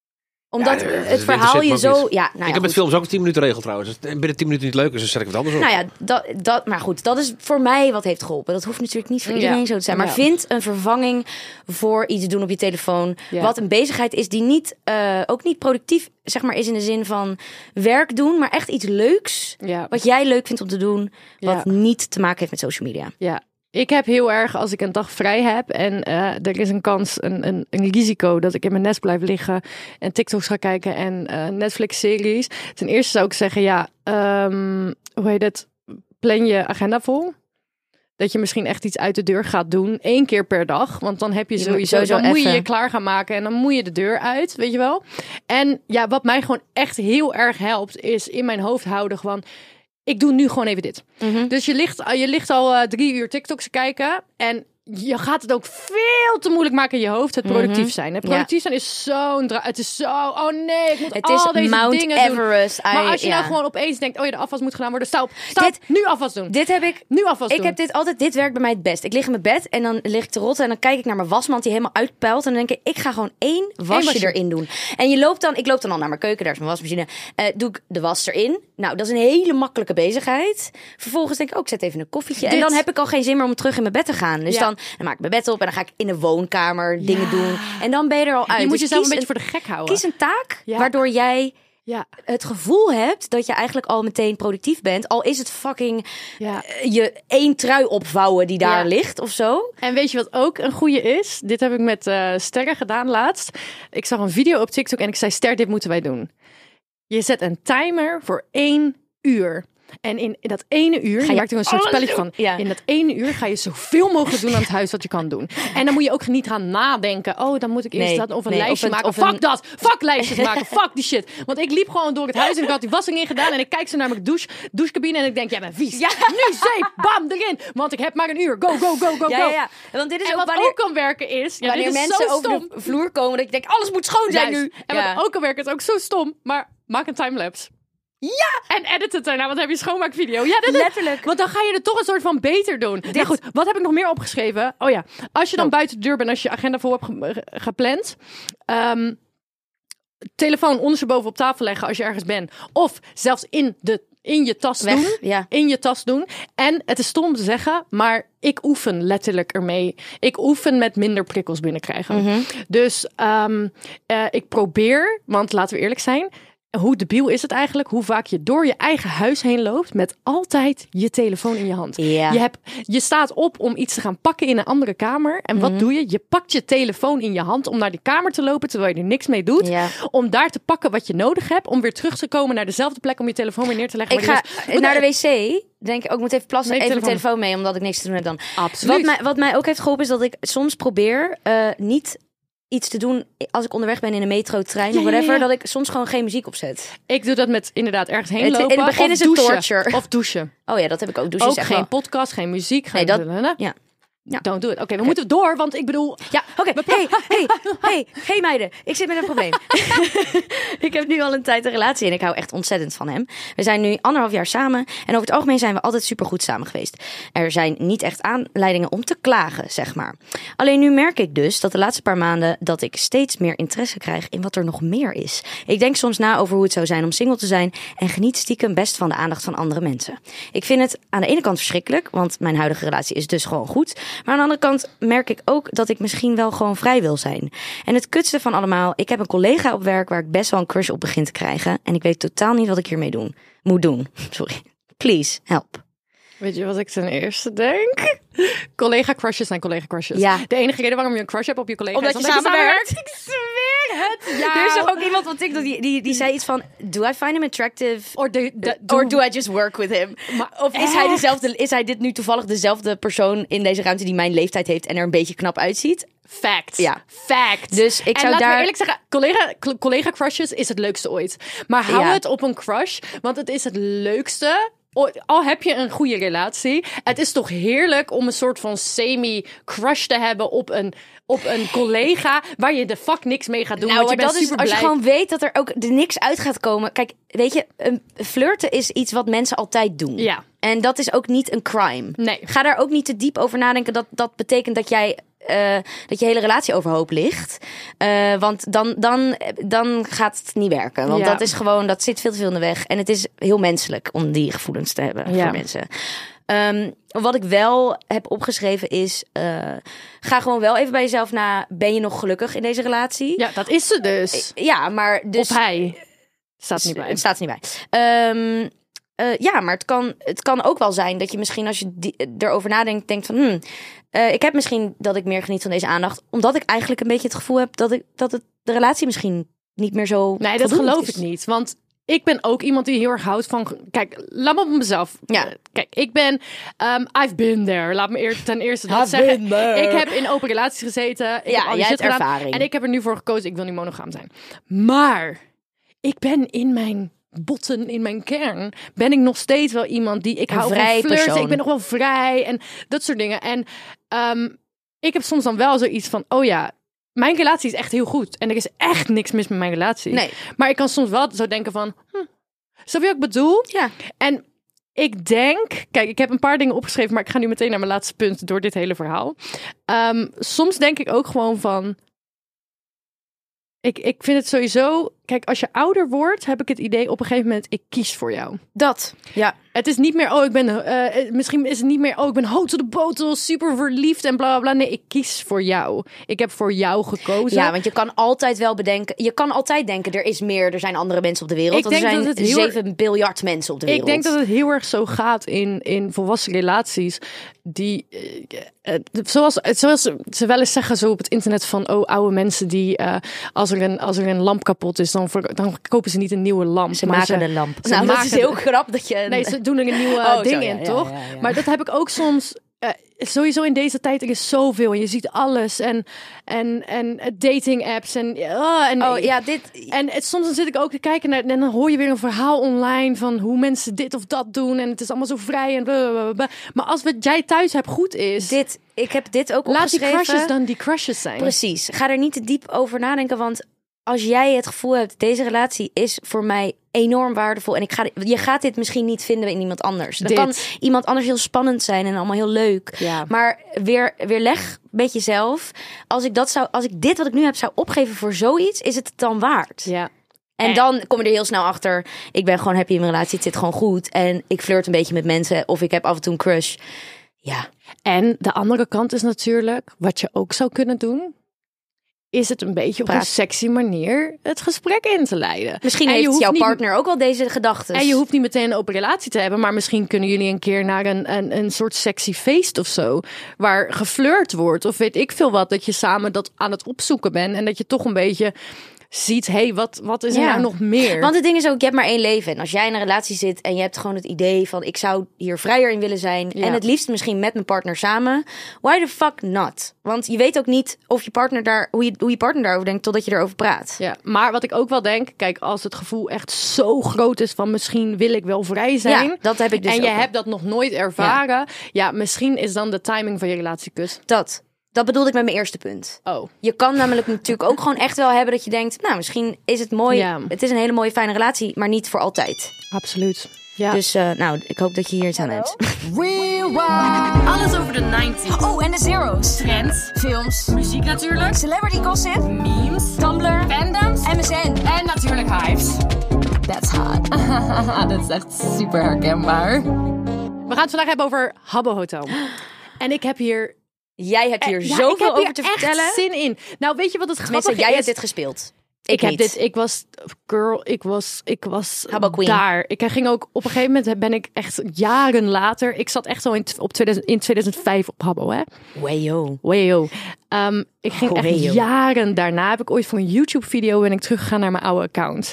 S3: Omdat
S5: Ja, dat
S3: het verhaal je
S5: interesseert me
S3: zo.
S5: ook
S3: Ja, nou
S5: ik
S3: ja,
S5: heb
S3: goed.
S5: met films ook een tien minuten regel trouwens. Als het binnen tien minuten niet leuk is, dan zet ik wat anders op.
S3: Nou ja, dat, dat, maar goed, dat is voor mij wat heeft geholpen. Dat hoeft natuurlijk niet voor
S2: Ja.
S3: iedereen zo te zijn. Maar
S2: Ja.
S3: vind een vervanging voor iets doen op je telefoon.
S2: Ja.
S3: Wat een bezigheid is die niet, uh, ook niet productief zeg maar, is in de zin van werk doen. Maar echt iets leuks.
S2: Ja.
S3: Wat jij leuk vindt om te doen. Wat
S2: Ja.
S3: niet te maken heeft met social media.
S2: Ja, ik heb heel erg als ik een dag vrij heb en uh, er is een kans, een, een, een risico dat ik in mijn nest blijf liggen en TikToks ga kijken en uh, Netflix-series. Ten eerste zou ik zeggen, ja, um, hoe heet het? Plan je agenda vol. Dat je misschien echt iets uit de deur gaat doen. Één keer per dag. Want dan heb je
S3: Je moet
S2: sowieso...
S3: sowieso
S2: dan moet je
S3: even.
S2: je klaar gaan maken. En dan moet je de deur uit. Weet je wel? En ja, wat mij gewoon echt heel erg helpt... is in mijn hoofd houden gewoon... Ik doe nu gewoon even dit.
S3: Mm-hmm.
S2: Dus je ligt, je ligt al uh, drie uur TikToks te kijken. En je gaat het ook veel te moeilijk maken in je hoofd. Het productief
S3: Mm-hmm.
S2: zijn. Het productief zijn is zo'n... dra- Het is zo... Oh nee, ik moet
S3: Het
S2: al
S3: is
S2: deze
S3: Mount
S2: dingen
S3: Everest.
S2: doen. Maar
S3: I-
S2: als je
S3: ja.
S2: nou gewoon opeens denkt... Oh ja, de afwas moet gedaan worden. Stop, stop.
S3: Dit-
S2: nu afwas doen.
S3: Dit heb ik
S2: Nu afwas
S3: Ik
S2: doen.
S3: heb dit altijd, dit werkt bij mij het best. Ik lig in mijn bed en dan lig ik te rotten en dan kijk ik naar mijn wasmand die helemaal uitpuilt. En dan denk ik, ik ga gewoon één wasje,
S2: wasje.
S3: erin doen. En je loopt dan, ik loop dan al naar mijn keuken, daar is mijn wasmachine. Uh, doe ik de was erin. Nou, dat is een hele makkelijke bezigheid. Vervolgens denk ik, ook oh, ik zet even een koffietje. En
S2: Dit-
S3: dan heb ik al geen zin meer om terug in mijn bed te gaan. Dus
S2: Ja.
S3: dan, dan maak ik mijn bed op en dan ga ik in de woonkamer dingen doen. En dan ben je er al uit.
S2: Je moet
S3: Dus
S2: jezelf een
S3: kies
S2: beetje voor de gek houden.
S3: Kies een taak
S2: Ja.
S3: waardoor jij
S2: Ja,
S3: het gevoel hebt dat je eigenlijk al meteen productief bent. Al is het fucking
S2: ja.
S3: uh, je één trui opvouwen die daar
S2: Ja.
S3: ligt of zo.
S2: En weet je wat ook een goede is? Dit heb ik met uh, Sterren gedaan laatst. Ik zag een video op TikTok en ik zei... Ster, dit moeten wij doen. Je zet een timer voor één uur. En in dat ene uur,
S3: Ga
S2: je
S3: je
S2: maakt er een soort
S3: alles
S2: spelletje
S3: doen.
S2: van.
S3: Ja.
S2: In dat ene uur ga je zoveel mogelijk doen aan het huis wat je kan doen. En dan moet je ook niet gaan nadenken. Oh, dan moet ik eerst
S3: Nee,
S2: dat of een
S3: nee,
S2: lijstje
S3: of een-
S2: maken.
S3: of
S2: Fuck
S3: een-
S2: dat. Fuck lijstjes maken. Fuck die shit. Want ik liep gewoon door het huis en ik had die wassing in gedaan. En ik kijk zo naar mijn douche, douchecabine en ik denk, jij bent vies.
S3: Ja.
S2: Nu zeep, bam, erin. Want ik heb maar een uur. Go, go, go, go,
S3: Ja,
S2: go.
S3: ja, ja. Want dit is
S2: En
S3: ook
S2: wat
S3: wanneer,
S2: ook kan werken is... Ja,
S3: wanneer
S2: dit is
S3: mensen
S2: zo
S3: over
S2: stom.
S3: de vloer komen dat je denkt, alles moet schoon zijn
S2: Juist.
S3: nu.
S2: En
S3: Ja.
S2: wat ook kan werken is ook zo stom. Maar maak een timelapse. Ja! En edit het daarna, want dan heb je een schoonmaakvideo. Ja, dat is-
S3: Letterlijk.
S2: Want dan ga je het toch een soort van beter doen. Ja, goed, wat heb ik nog meer opgeschreven? Oh ja, als je dan
S3: Oh.
S2: buiten de deur bent, als je je agenda vol hebt ge- gepland. ehm, telefoon ondersteboven op tafel leggen als je ergens bent. Of zelfs in, de, in je tas
S3: Weg,
S2: doen.
S3: ja.
S2: In je tas doen. En het is stom om te zeggen, maar ik oefen letterlijk ermee. Ik oefen met minder prikkels binnenkrijgen.
S3: Mhm.
S2: Dus um, uh, ik probeer, want laten we eerlijk zijn... hoe debiel is het eigenlijk? Hoe vaak je door je eigen huis heen loopt met altijd je telefoon in je hand.
S3: Ja.
S2: Je, hebt, je staat op om iets te gaan pakken in een andere kamer. En wat
S3: Mhm.
S2: doe je? Je pakt je telefoon in je hand om naar die kamer te lopen terwijl je er niks mee doet.
S3: Ja.
S2: Om daar te pakken wat je nodig hebt. Om weer terug te komen naar dezelfde plek om je telefoon weer neer te leggen.
S3: Ik
S2: Maar
S3: ga
S2: die was-
S3: naar de wc. Denk ik ook, moet even plassen.
S2: Neem
S3: Even mijn
S2: telefoon.
S3: telefoon mee, omdat ik niks te doen heb dan.
S2: Absoluut.
S3: Wat mij, wat mij ook heeft geholpen is dat ik soms probeer uh, niet iets te doen als ik onderweg ben in een metro, trein
S2: Ja,
S3: of
S2: ja,
S3: whatever,
S2: ja.
S3: dat ik soms gewoon geen muziek opzet.
S2: Ik doe dat met inderdaad ergens heen
S3: Het- in
S2: lopen.
S3: het begin
S2: of
S3: is het
S2: douchen.
S3: torture.
S2: Of douchen.
S3: Oh ja, dat heb ik ook. Douchen
S2: Ook
S3: is echt
S2: geen
S3: wel-
S2: podcast, geen muziek. Geen
S3: Nee, dat- ja. Ja.
S2: Don't do it. Oké, we moeten door, want ik bedoel...
S3: Ja, oké. Hey, hey, hey, hey meiden. Ik zit met een probleem. Ik heb nu al een tijd een relatie en ik hou echt ontzettend van hem. We zijn nu anderhalf jaar samen en over het algemeen zijn we altijd supergoed samen geweest. Er zijn niet echt aanleidingen om te klagen, zeg maar. Alleen nu merk ik dus dat de laatste paar maanden dat ik steeds meer interesse krijg in wat er nog meer is. Ik denk soms na over hoe het zou zijn om single te zijn en geniet stiekem best van de aandacht van andere mensen. Ik vind het aan de ene kant verschrikkelijk, want mijn huidige relatie is dus gewoon goed. Maar aan de andere kant merk ik ook dat ik misschien wel gewoon vrij wil zijn. En het kutste van allemaal, ik heb een collega op werk waar ik best wel een crush op begin te krijgen. En ik weet totaal niet wat ik hiermee doen, moet doen. Sorry. Please, help.
S2: Weet je wat ik ten eerste denk? Collega crushes zijn collega crushes.
S3: Ja.
S2: De enige reden waarom je een crush hebt op je collega
S3: Omdat
S2: is
S3: je
S2: omdat
S3: samenwerkt.
S2: Ik zweer het. Ja.
S3: Er is toch ook iemand op TikTok die, die, die zei iets van, do I find him attractive?
S2: Or, de, de,
S3: Or do I just work with him?
S2: Maar
S3: Of is hij,
S2: echt?
S3: dezelfde, is hij dit nu toevallig dezelfde persoon in deze ruimte die mijn leeftijd heeft en er een beetje knap uitziet?
S2: Fact.
S3: Ja.
S2: Fact.
S3: Dus ik
S2: en
S3: zou
S2: laat
S3: daar-
S2: me eerlijk zeggen, collega, cl- collega crushes is het leukste ooit. Maar hou
S3: Ja.
S2: het op een crush, want het is het leukste. ooit- Al heb je een goede relatie, het is toch heerlijk om een soort van semi-crush te hebben op een, op een collega waar je de fuck niks mee gaat doen.
S3: Nou,
S2: want je
S3: maar
S2: bent
S3: dat is
S2: super
S3: als je
S2: blij.
S3: gewoon weet dat er ook er niks uit gaat komen. Kijk, weet je, een flirten is iets wat mensen altijd doen.
S2: Ja.
S3: En dat is ook niet een crime.
S2: Nee.
S3: Ga daar ook niet te diep over nadenken. Dat, dat betekent dat jij eh, dat je hele relatie overhoop ligt. Eh, want dan, dan, dan gaat het niet werken. Want
S2: Ja.
S3: dat is gewoon, dat zit veel te veel in de weg. En het is heel menselijk om die gevoelens te hebben
S2: Ja.
S3: voor mensen. Ehm, wat ik wel heb opgeschreven is, eh, ga gewoon wel even bij jezelf na. Ben je nog gelukkig in deze relatie?
S2: Ja, dat is ze dus.
S3: Ja, maar dus...
S2: Of hij. Staat er niet bij.
S3: Het staat er niet bij. Ehm, eh, ja, maar het kan, het kan ook wel zijn dat je misschien als je die, erover nadenkt, denkt van... Hmm, eh, ik heb misschien dat ik meer geniet van deze aandacht. Omdat ik eigenlijk een beetje het gevoel heb dat, ik, dat het, de relatie misschien niet meer zo
S2: Nee, dat
S3: voldoende
S2: geloof
S3: is.
S2: ik niet. Want ik ben ook iemand die heel erg houdt van... Kijk, laat me op mezelf...
S3: Ja.
S2: eh, Kijk, ik ben... Um, I've been there. Laat me eer, ten eerste dat
S3: I've
S2: zeggen.
S3: been there.
S2: Ik heb in open relaties gezeten. Ik
S3: Ja,
S2: heb al die
S3: jij
S2: shit
S3: hebt
S2: gedaan.
S3: ervaring.
S2: En ik heb er nu voor gekozen. Ik wil niet monogaam zijn. Maar ik ben in mijn botten, in mijn kern... ben ik nog steeds wel iemand die... Ik
S3: Een
S2: hou
S3: vrij
S2: van flirten.
S3: persoon.
S2: Ik ben nog wel vrij. En dat soort dingen. En um, ik heb soms dan wel zoiets van... Oh ja... Mijn relatie is echt heel goed. En er is echt niks mis met mijn relatie.
S3: Nee.
S2: Maar ik kan soms wel zo denken van... Hm, snap je wat ik bedoel?
S3: Ja.
S2: En ik denk... Kijk, ik heb een paar dingen opgeschreven... maar ik ga nu meteen naar mijn laatste punt... door dit hele verhaal. Um, soms denk ik ook gewoon van... Ik, ik vind het sowieso... Kijk, als je ouder wordt... heb ik het idee op een gegeven moment... ik kies voor jou.
S3: Dat, ja.
S2: Het is niet meer, oh, ik ben, uh, misschien is het niet meer, oh, ik ben hot to the bottle, super verliefd en bla bla bla. Nee, ik kies voor jou. Ik heb voor jou gekozen.
S3: Ja, want je kan altijd wel bedenken... Je kan altijd denken, er is meer, er zijn andere mensen op de wereld.
S2: Ik
S3: Want er
S2: denk
S3: zijn
S2: dat het heel erg-
S3: zeven biljard mensen op de wereld.
S2: Ik denk dat het heel erg zo gaat in, in volwassen relaties. Die, uh, uh, zoals, zoals ze wel eens zeggen zo op het internet van... oh, oude mensen die, uh, als, er een, als er een lamp kapot is... dan, voor, dan kopen ze niet een nieuwe lamp.
S3: Ze
S2: maar
S3: maken
S2: ze,
S3: de lamp.
S2: Ze
S3: Nou, dat
S2: maken
S3: is heel
S2: de-
S3: grap dat je...
S2: Nee, ze doen er een nieuwe
S3: Oh,
S2: ding
S3: zo, ja,
S2: in,
S3: ja,
S2: toch?
S3: ja, ja.
S2: Maar dat heb ik ook soms... Uh, sowieso in deze tijd, er is zoveel. En je ziet alles. En, en, en dating apps. En, uh, en,
S3: Oh ja, dit...
S2: en het, soms dan zit ik ook te kijken naar... en dan hoor je weer een verhaal online... van hoe mensen dit of dat doen. En het is allemaal zo vrij. En blablabla. Maar als wat jij thuis hebt goed is...
S3: dit ik heb dit ook
S2: laat die
S3: opgeschreven.
S2: crushes dan die crushes zijn.
S3: Precies. Ga er niet te diep over nadenken, want als jij het gevoel hebt, deze relatie is voor mij enorm waardevol en ik ga, je gaat dit misschien niet vinden in iemand anders. Dat
S2: Dit.
S3: kan iemand anders heel spannend zijn en allemaal heel leuk.
S2: Ja.
S3: Maar weer, weer leg met jezelf. Als ik dat zou, als ik dit wat ik nu heb zou opgeven voor zoiets, is het het dan waard?
S2: Ja.
S3: En dan kom je er heel snel achter. Ik ben gewoon happy in mijn relatie. Het zit gewoon goed. En ik flirt een beetje met mensen. Of ik heb af en toe een crush. Ja.
S2: En de andere kant is natuurlijk... wat je ook zou kunnen doen... is het een beetje op
S3: Praat.
S2: een sexy manier het gesprek in te leiden.
S3: Misschien
S2: En je
S3: heeft
S2: hoeft
S3: jouw
S2: niet-
S3: partner ook wel deze gedachten.
S2: En je hoeft niet meteen een open relatie te hebben, maar misschien kunnen jullie een keer naar een, een, een soort sexy feest of zo, waar geflirt wordt of weet ik veel wat, dat je samen dat aan het opzoeken bent en dat je toch een beetje ziet, hé, hey, wat, wat is er
S3: Ja.
S2: nou nog meer?
S3: Want het ding is ook, je hebt maar één leven. En als jij in een relatie zit en je hebt gewoon het idee van, ik zou hier vrijer in willen zijn.
S2: Ja.
S3: En het liefst misschien met mijn partner samen. Why the fuck not? Want je weet ook niet of je partner daar, hoe je, hoe je partner daarover denkt totdat je erover praat.
S2: Ja, maar wat ik ook wel denk, kijk, als het gevoel echt zo groot is van misschien wil ik wel vrij zijn.
S3: Ja, dat heb ik dus
S2: En
S3: ook
S2: je
S3: wel.
S2: hebt dat nog nooit ervaren. Ja. misschien is dan de timing van je relatie kut.
S3: Dat. Dat bedoelde ik met mijn eerste punt.
S2: Oh.
S3: Je kan namelijk natuurlijk ook gewoon echt wel hebben dat je denkt, nou, misschien is het mooi.
S2: Ja.
S3: Het is een hele mooie, fijne relatie, maar niet voor altijd.
S2: Absoluut. Ja.
S3: Dus, uh, nou, ik hoop dat je hier iets aan hebt.
S6: Alles over de negentig.
S7: Oh, en de zeros.
S6: Trends,
S7: Films.
S6: muziek natuurlijk,
S7: Celebrity gossip.
S6: memes,
S7: Tumblr.
S6: fandoms
S7: M S N.
S6: en natuurlijk hypes.
S7: That's hot.
S6: Dat is echt super herkenbaar.
S2: We gaan het vandaag hebben over Habbo Hotel. En ik heb hier
S3: Jij hebt hier
S2: Ja, ik
S3: zoveel
S2: heb hier
S3: over te
S2: echt
S3: vertellen.
S2: zin in. Nou, weet je wat het
S3: Tenminste,
S2: grappige
S3: jij
S2: is?
S3: hebt dit gespeeld. Ik,
S2: Ik heb
S3: niet.
S2: dit, ik was, girl, ik was, ik was
S3: Habbo Queen.
S2: daar. Ik ging ook, op een gegeven moment ben ik echt jaren later, ik zat echt al in, op tweeduizend, in tweeduizend vijf op Habbo, hè.
S3: Wayo.
S2: Wayo. Um, ik ging
S3: Oh,
S2: echt
S3: wayo.
S2: jaren daarna, heb ik ooit voor een YouTube-video ben ik teruggegaan naar mijn oude account.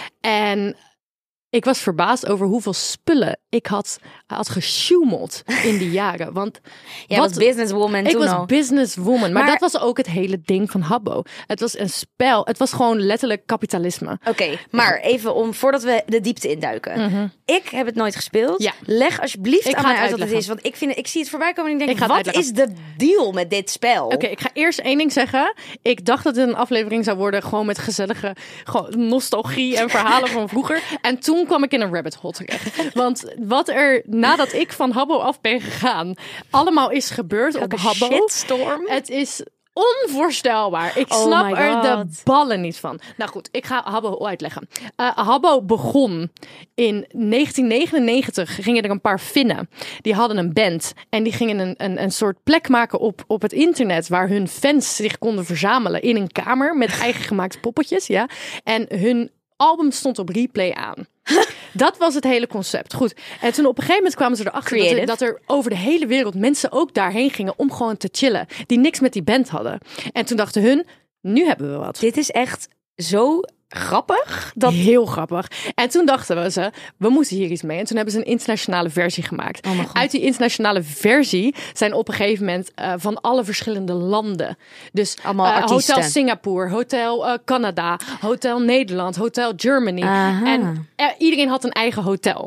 S2: En ik was verbaasd over hoeveel spullen ik had, had gesjoemeld in die jaren. Want
S3: Jij was businesswoman
S2: ik
S3: toen
S2: was
S3: al.
S2: businesswoman, maar,
S3: Maar-
S2: dat was ook het hele ding van Habbo. Het was een spel. Het was gewoon letterlijk kapitalisme.
S3: Oké, maar even om, voordat we de diepte induiken. Ik heb het nooit gespeeld.
S2: Ja.
S3: Leg alsjeblieft
S2: Ik
S3: aan
S2: ga
S3: mij
S2: het
S3: uit wat het
S2: uitleggen.
S3: is. Want ik, vind, het- ik zie het voorbij komen en ik denk,
S2: Ik ga het
S3: wat is de deal met dit spel?
S2: Oké, ik ga eerst één ding zeggen. Ik dacht dat het een aflevering zou worden gewoon met gezellige gewoon nostalgie en verhalen van vroeger. En toen kwam ik in een rabbit hole terecht. Want wat er nadat ik van Habbo af ben gegaan, allemaal is gebeurd op
S3: Welke
S2: Habbo.
S3: shitstorm.
S2: Het is onvoorstelbaar. Ik
S3: Oh
S2: snap
S3: my
S2: er de
S3: God.
S2: ballen niet van. Nou goed, ik ga Habbo uitleggen. Uh, Habbo begon in negentien negenennegentig. Gingen er een paar Finnen. Die hadden een band. En die gingen een, een, een soort plek maken op, op het internet. Waar hun fans zich konden verzamelen in een kamer. Met eigen gemaakte poppetjes. Ja. En hun album stond op replay aan. Dat was het hele concept. Goed. En toen op een gegeven moment kwamen ze erachter dat er,
S3: Creative.
S2: dat er over de hele wereld mensen ook daarheen gingen om gewoon te chillen. Die niks met die band hadden. En toen dachten hun, nu hebben we wat.
S3: Dit is echt zo grappig.
S2: Dat heel grappig. En toen dachten we ze, we moeten hier iets mee. En toen hebben ze een internationale versie gemaakt.
S3: Oh mijn God.
S2: Uit die internationale versie zijn op een gegeven moment uh, van alle verschillende landen. Dus
S3: Allemaal
S2: uh,
S3: artiesten.
S2: Hotel Singapore, Hotel uh, Canada, Hotel Nederland, Hotel Germany.
S3: Aha.
S2: En uh, iedereen had een eigen hotel.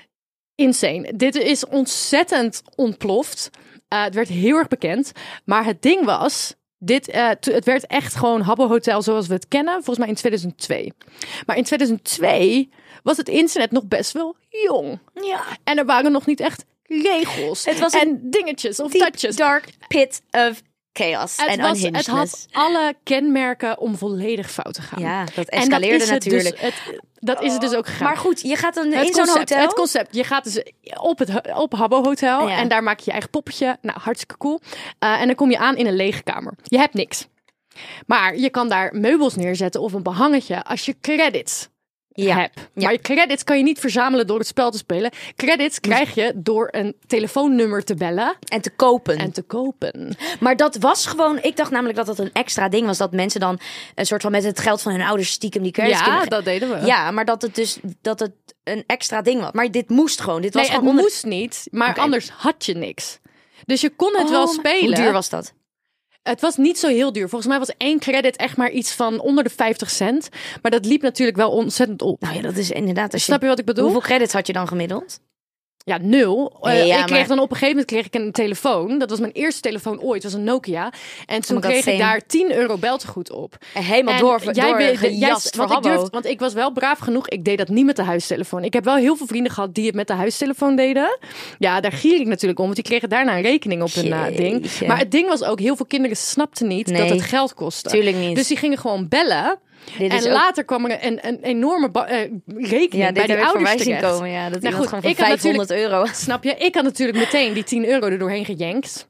S2: Insane. Dit is ontzettend ontploft. Uh, het werd heel erg bekend. Maar het ding was, dit, uh, t- het werd echt gewoon Habbo Hotel zoals we het kennen. Volgens mij in tweeduizend twee. Maar in tweeduizend twee was het internet nog best wel jong.
S3: Ja.
S2: En er waren nog niet echt regels.
S3: Het was
S2: en dingetjes of
S3: Deep,
S2: touches.
S3: dark pit of chaos
S2: Het,
S3: en
S2: was, het
S3: unhingedness.
S2: had alle kenmerken om volledig fout te gaan.
S3: Ja, dat
S2: En
S3: escaleerde
S2: is het
S3: natuurlijk.
S2: Dus, het, dat is het dus ook gegaan.
S3: Maar goed, je gaat dan
S2: Het
S3: in zo'n
S2: concept,
S3: hotel.
S2: Het concept. Je gaat dus op het op Habbo Hotel
S3: Ja.
S2: en daar maak je je eigen poppetje. Nou, hartstikke cool. Uh, en dan kom je aan in een lege kamer. Je hebt niks. Maar je kan daar meubels neerzetten of een behangetje als je credits
S3: Ja.
S2: hebt.
S3: Ja.
S2: Maar je credits kan je niet verzamelen door het spel te spelen. Credits krijg je door een telefoonnummer te bellen
S3: En te kopen.
S2: en te kopen.
S3: Maar dat was gewoon... Ik dacht namelijk dat dat een extra ding was. Dat mensen dan een soort van met het geld van hun ouders stiekem die credits
S2: Ja,
S3: kunnen ge-
S2: dat deden we.
S3: Ja, maar dat het dus dat het een extra ding was. Maar dit moest gewoon. Dit was
S2: Nee, het
S3: gewoon onder...
S2: moest niet, maar
S3: Oké.
S2: anders had je niks. Dus je kon het wel
S3: Oh,
S2: spelen.
S3: Hoe duur was dat?
S2: Het was niet zo heel duur. Volgens mij was één credit echt maar iets van onder de vijftig cent. Maar dat liep natuurlijk wel ontzettend op.
S3: Nou ja, dat is inderdaad... Als je...
S2: Snap je wat ik bedoel?
S3: Hoeveel credits had je dan gemiddeld?
S2: Ja, nul. Eh,
S3: Nee, ja,
S2: ik kreeg
S3: maar-
S2: dan op een gegeven moment kreeg ik een telefoon. Dat was mijn eerste telefoon ooit. Dat was een Nokia. En toen
S3: Oh my God,
S2: kreeg ik
S3: same.
S2: daar tien euro beltegoed op.
S3: En helemaal
S2: En
S3: door,
S2: jij
S3: door
S2: weet-
S3: gejast
S2: jij-
S3: voor
S2: want ik,
S3: Habbo.
S2: durfde- want ik was wel braaf genoeg. Ik deed dat niet met de huistelefoon. Ik heb wel heel veel vrienden gehad die het met de huistelefoon deden. Ja, daar gier ik natuurlijk om. Want die kregen daarna een rekening op hun uh, ding.
S3: Jeetje.
S2: Maar het ding was ook, heel veel kinderen snapten niet
S3: Nee.
S2: dat het geld kostte.
S3: Tuurlijk niet.
S2: Dus die gingen gewoon bellen.
S3: Dit is
S2: En
S3: ook-
S2: later kwam er een, een enorme ba- eh, rekening
S3: Ja,
S2: bij
S3: dit
S2: die
S3: heb ik
S2: ouders
S3: voorbij zien
S2: terecht.
S3: komen. Ja, dat
S2: Nou
S3: iemand
S2: goed,
S3: gewoon van
S2: ik had
S3: vijfhonderd euro.
S2: Snap je? Ik had natuurlijk meteen die tien euro er doorheen gejankt.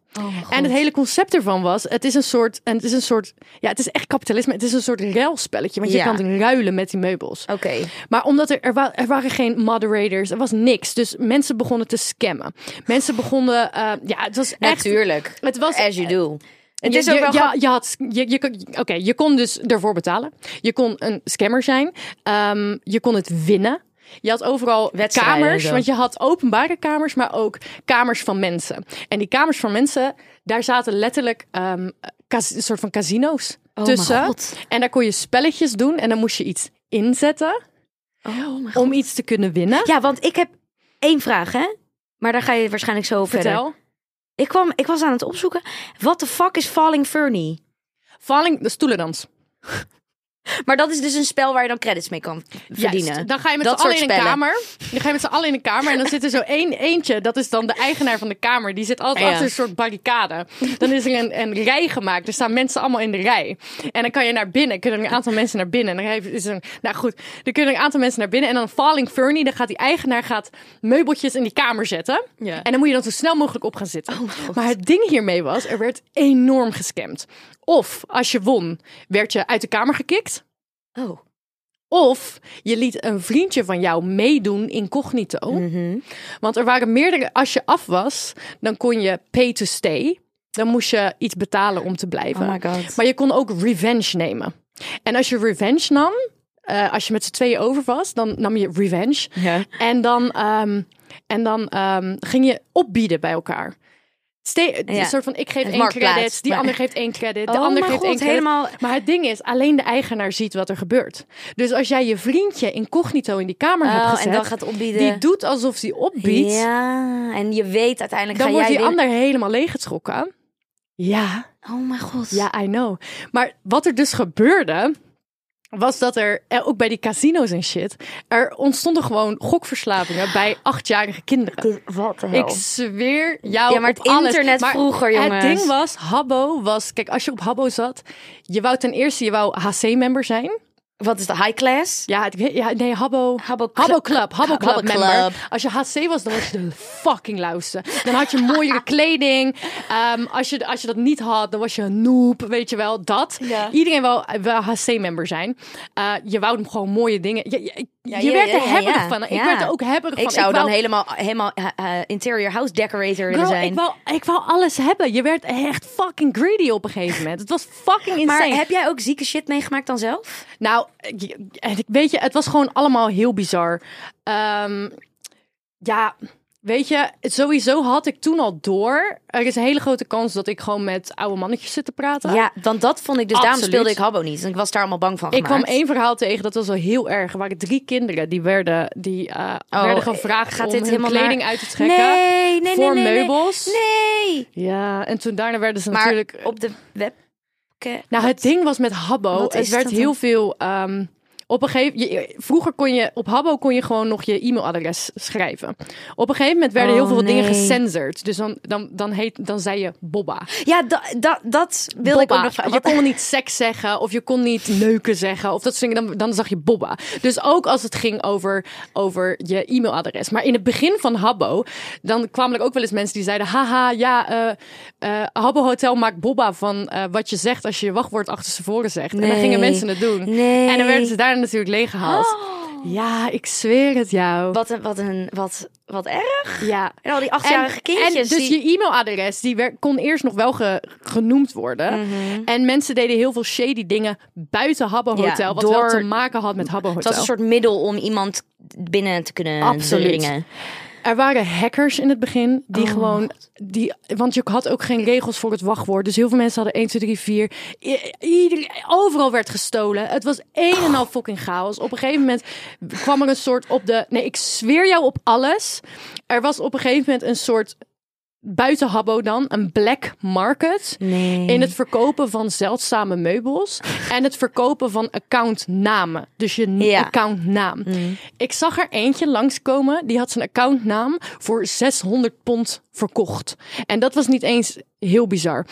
S2: En het hele concept ervan was, het is een soort, en het is een soort, ja, het is echt kapitalisme. Het is een soort ruilspelletje, want je
S3: Ja.
S2: kan ruilen met die meubels.
S3: Oké.
S2: Maar omdat er, er, wa- er waren geen moderators, er was niks. Dus mensen begonnen te scammen. Mensen begonnen, uh, ja, het was echt...
S3: Natuurlijk.
S2: Het was,
S3: As you do. Het
S2: je,
S3: is ook
S2: je,
S3: wel
S2: je,
S3: grap-
S2: je had, je, je, kon- Oké, je kon dus ervoor betalen. Je kon een scammer zijn. Um, je kon het winnen. Je had overal
S3: Wedstrijden en
S2: kamers,
S3: zo.
S2: want je had openbare kamers, maar ook kamers van mensen. En die kamers van mensen, daar zaten letterlijk um, cas- een soort van casino's
S3: Oh
S2: tussen.
S3: mijn god.
S2: En daar kon je spelletjes doen en dan moest je iets inzetten
S3: Oh mijn
S2: om iets te kunnen winnen.
S3: Ja, want ik heb één vraag, hè? Maar daar ga je waarschijnlijk zo verder.
S2: Vertel.
S3: Ik, kwam, ik was aan het opzoeken. What the fuck is Falling Fernie?
S2: Falling, de stoelendans.
S3: Maar dat is dus een spel waar je dan credits mee kan verdienen.
S2: Juist. Dan ga je met z'n
S3: Dat
S2: allen in
S3: soort
S2: een
S3: spellen.
S2: kamer. Dan ga je met z'n allen in een kamer. En dan zit er zo één eentje. Dat is dan de eigenaar van de kamer. Die zit altijd
S3: Ja.
S2: achter een soort barricade. Dan is er een, een rij gemaakt. Er staan mensen allemaal in de rij. En dan kan je naar binnen. Kunnen er een aantal mensen naar binnen. En dan heeft- is er een, nou goed. Dan kunnen er een aantal mensen naar binnen. En dan Falling Fernie. Dan gaat die eigenaar gaat meubeltjes in die kamer zetten.
S3: Ja.
S2: En dan moet je dan zo snel mogelijk op gaan zitten. Maar het ding hiermee was. Er werd enorm gescamd. Of als je won. Werd je uit de kamer gekikt.
S3: Oh.
S2: Of je liet een vriendje van jou meedoen incognito. Want er waren meerdere... Als je af was, dan kon je pay to stay. Dan moest je iets betalen om te blijven.
S3: Oh my god.
S2: Maar je kon ook revenge nemen. En als je revenge nam... uh, als je met z'n tweeën over was, dan nam je revenge.
S3: Ja.
S2: En dan, um, en dan um, ging je opbieden bij elkaar. Ste-
S3: Ja.
S2: Een soort van, ik geef
S3: Het
S2: één
S3: marktplaats,
S2: credit, die
S3: maar-
S2: ander geeft één credit, de
S3: Oh
S2: ander
S3: mijn
S2: geeft
S3: god,
S2: één credit.
S3: helemaal-
S2: Maar het ding is, alleen de eigenaar ziet wat er gebeurt. Dus als jij je vriendje incognito in die kamer hebt
S3: Oh,
S2: gezet,
S3: en dan gaat opbieden.
S2: die doet alsof hij opbiedt,
S3: Ja, en je weet uiteindelijk
S2: dan
S3: ga
S2: wordt
S3: jij
S2: die
S3: winnen.
S2: ander helemaal leeggetrokken. Ja,
S3: Oh mijn god.
S2: ja, I know. Maar wat er dus gebeurde, was dat er, eh, ook bij die casino's en shit, er ontstonden gewoon gokverslavingen bij achtjarige kinderen.
S3: Wat de
S2: Ik zweer jou
S3: Ja, maar het
S2: op alles.
S3: internet
S2: Maar
S3: vroeger, jongens.
S2: Het ding was, Habbo was... Kijk, als je op Habbo zat, je wou ten eerste, je wou H C-member zijn.
S3: Wat is de high class?
S2: Ja, het, ja nee, Habbo...
S3: Habbo
S2: Habbo Club. Habbo Club
S3: Habbo
S2: member.
S3: Club.
S2: Als je H C was, dan was je de fucking lauwste. Dan had je mooiere kleding. Um, als, je, als je dat niet had, dan was je een noob, weet je wel. Dat.
S3: Ja.
S2: Iedereen wou, wou H C-member zijn. Uh, je wou hem gewoon mooie dingen... Je, je,
S3: Ja,
S2: je
S3: ja,
S2: werd
S3: ja,
S2: er
S3: ja,
S2: hebberig
S3: ja.
S2: van. Ik
S3: Ja.
S2: werd er ook hebberig van.
S3: Ik zou dan
S2: wou-
S3: helemaal, helemaal uh, uh, interior house decorator willen
S2: Girl,
S3: zijn.
S2: ik wou, ik wou alles hebben. Je werd echt fucking greedy op een gegeven moment. Het was fucking insane.
S3: Maar heb jij ook zieke shit meegemaakt dan zelf?
S2: Nou, ik- ik- weet je, het was gewoon allemaal heel bizar. Um, ja, weet je, sowieso had ik toen al door. Er is een hele grote kans dat ik gewoon met oude mannetjes zit te praten.
S3: Ja, want dat vond ik dus. Daarom
S2: Absoluut.
S3: speelde ik Habbo niet. En ik was daar allemaal bang van
S2: Ik
S3: gemaakt.
S2: kwam één verhaal tegen, dat was wel heel erg. Er waren drie kinderen die werden, die, uh,
S3: Oh,
S2: werden gevraagd
S3: gaat
S2: om
S3: dit
S2: hun
S3: helemaal
S2: kleding
S3: naar-
S2: uit te trekken.
S3: Nee, nee,
S2: voor
S3: nee, nee,
S2: meubels.
S3: Nee.
S2: Ja, en toen daarna werden ze
S3: Maar
S2: natuurlijk...
S3: op de web...
S2: Nou, het ding was met Habbo,
S3: Wat
S2: het
S3: is
S2: werd
S3: dat
S2: heel
S3: dan?
S2: veel... Um, op een gegeven, je, vroeger kon je op Habbo kon je gewoon nog je e-mailadres schrijven. Op een gegeven moment werden
S3: Oh,
S2: heel veel dingen
S3: nee.
S2: gecensored. Dus dan, dan, dan, heet, dan zei je Bobba.
S3: Ja, da, da, dat wilde ik
S2: Bobba.
S3: ook nog vragen.
S2: Je
S3: Wat-
S2: kon niet seks zeggen of je kon niet neuken zeggen of dat soort dingen. Dan, dan zag je Bobba. Dus ook als het ging over, over je e-mailadres. Maar in het begin van Habbo, dan kwamen er ook wel eens mensen die zeiden: haha, ja, uh, uh, Habbo Hotel maakt Bobba van uh, wat je zegt als je je wachtwoord achter tevoren zegt. En dan
S3: Nee.
S2: gingen mensen het doen.
S3: Nee.
S2: En dan werden ze daar natuurlijk leeggehaald. Ja, ik zweer het jou.
S3: Wat een, wat een, wat, wat erg.
S2: Ja.
S3: En al die achtjarige kindjes.
S2: En dus
S3: die...
S2: je e-mailadres, die werd, kon eerst nog wel ge- genoemd worden.
S3: Mhm.
S2: En mensen deden heel veel shady dingen buiten Habbo
S3: Ja,
S2: Hotel. wat
S3: door-
S2: wel te maken had met Habbo
S3: Het
S2: Hotel.
S3: was een soort middel om iemand binnen te kunnen
S2: Absoluut.
S3: dringen.
S2: Er waren hackers in het begin die
S3: Oh.
S2: gewoon... Die, want je had ook geen regels voor het wachtwoord. Dus heel veel mensen hadden één, twee, drie, vier. I- ieder, overal werd gestolen. Het was één en al fucking chaos. Op een gegeven moment kwam er een soort op de... Nee, ik zweer jou op alles. Er was op een gegeven moment een soort... Buiten Habbo dan, een black market.
S3: Nee.
S2: In het verkopen van zeldzame meubels. En het verkopen van accountnamen. Dus je n-
S3: Ja.
S2: accountnaam. Ik zag er eentje langskomen. Die had zijn accountnaam voor zeshonderd pond verkocht. En dat was niet eens heel bizar.